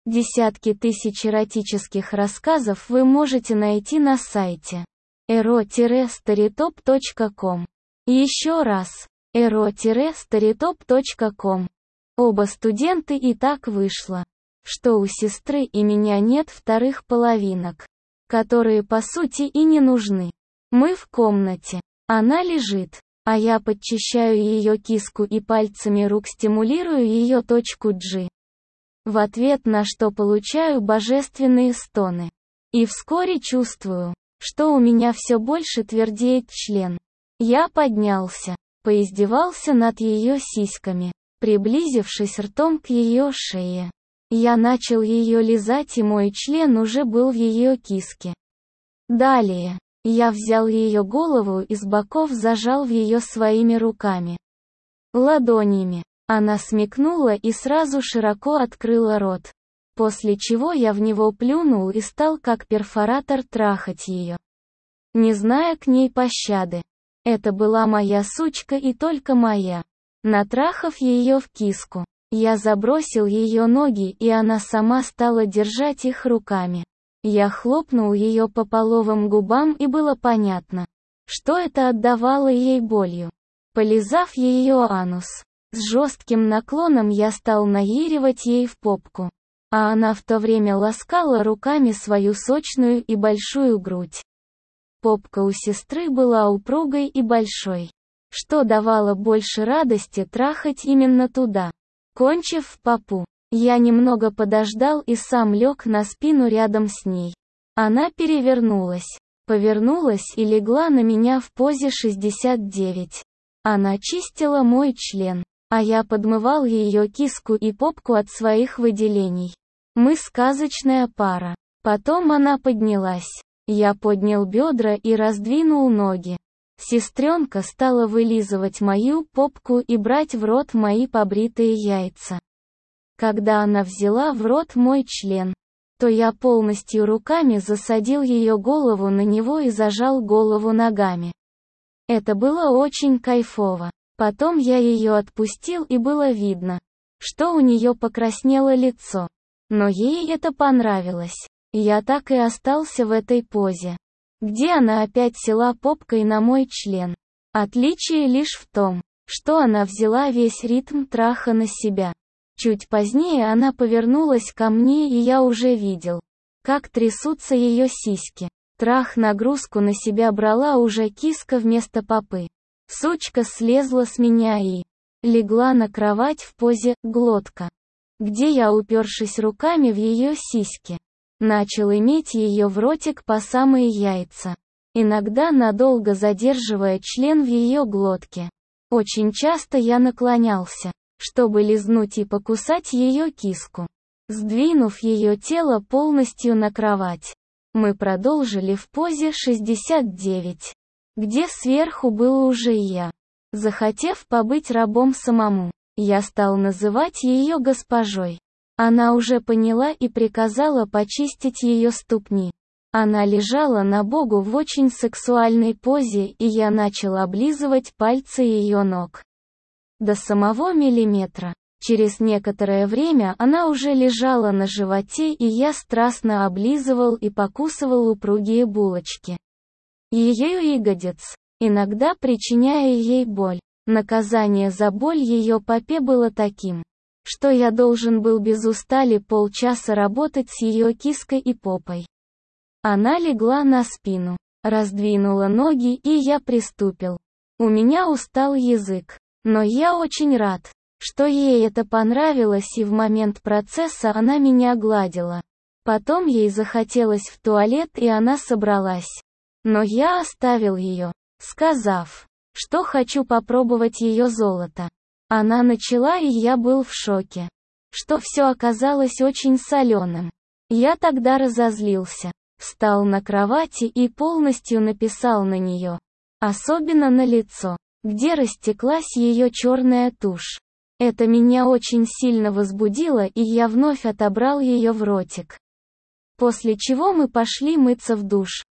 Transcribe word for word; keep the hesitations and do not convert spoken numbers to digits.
Десятки тысяч эротических рассказов вы можете найти на сайте эро старитоп точка ком. Еще раз, эро старитоп точка ком. Оба студенты, и так вышло, что у сестры и меня нет вторых половинок, которые по сути и не нужны. Мы в комнате, она лежит, а я подчищаю ее киску и пальцами рук стимулирую ее точку G. В ответ на что получаю божественные стоны. И вскоре чувствую, что у меня все больше твердеет член. Я поднялся, поиздевался над ее сиськами, приблизившись ртом к ее шее. Я начал ее лизать, и мой член уже был в ее киске. Далее, я взял ее голову и с боков зажал в ее своими руками. Ладонями. Она смекнула и сразу широко открыла рот. После чего я в него плюнул и стал как перфоратор трахать ее, не зная к ней пощады. Это была моя сучка и только моя. Натрахав ее в киску, я забросил ее ноги, и она сама стала держать их руками. Я хлопнул ее по половым губам, и было понятно, что это отдавало ей болью. Полизав ее анус, с жестким наклоном я стал наиривать ей в попку, а она в то время ласкала руками свою сочную и большую грудь. Попка у сестры была упругой и большой, что давало больше радости трахать именно туда. Кончив в попу, я немного подождал и сам лег на спину рядом с ней. Она перевернулась, повернулась и легла на меня в позе шестьдесят девять. Она чистила мой член, а я подмывал ее киску и попку от своих выделений. Мы сказочная пара. Потом она поднялась. Я поднял бедра и раздвинул ноги. Сестренка стала вылизывать мою попку и брать в рот мои побритые яйца. Когда она взяла в рот мой член, то я полностью руками засадил ее голову на него и зажал голову ногами. Это было очень кайфово. Потом я ее отпустил, и было видно, что у нее покраснело лицо. Но ей это понравилось. Я так и остался в этой позе, где она опять села попкой на мой член. Отличие лишь в том, что она взяла весь ритм траха на себя. Чуть позднее она повернулась ко мне, и я уже видел, как трясутся ее сиськи. Трах нагрузку на себя брала уже киска вместо попы. Сучка слезла с меня и легла на кровать в позе «глотка», где я, упершись руками в ее сиськи, начал иметь ее в ротик по самые яйца, иногда надолго задерживая член в ее глотке. Очень часто я наклонялся, чтобы лизнуть и покусать ее киску, сдвинув ее тело полностью на кровать. Мы продолжили в позе шестьдесят девять, где сверху был уже я. Захотев побыть рабом самому, я стал называть ее госпожой. Она уже поняла и приказала почистить ее ступни. Она лежала на богу в очень сексуальной позе, и я начал облизывать пальцы ее ног до самого миллиметра. Через некоторое время она уже лежала на животе, и я страстно облизывал и покусывал упругие булочки ее ягодиц, иногда причиняя ей боль. Наказание за боль ее попе было таким, что я должен был без устали полчаса работать с ее киской и попой. Она легла на спину, раздвинула ноги, и я приступил. У меня устал язык, но я очень рад, что ей это понравилось, и в момент процесса она меня гладила. Потом ей захотелось в туалет, и она собралась. Но я оставил ее, сказав, что хочу попробовать ее золото. Она начала, и я был в шоке, что все оказалось очень соленым. Я тогда разозлился, встал на кровати и полностью написал на нее, особенно на лицо, где растеклась ее черная тушь. Это меня очень сильно возбудило, и я вновь отобрал ее в ротик. После чего мы пошли мыться в душ.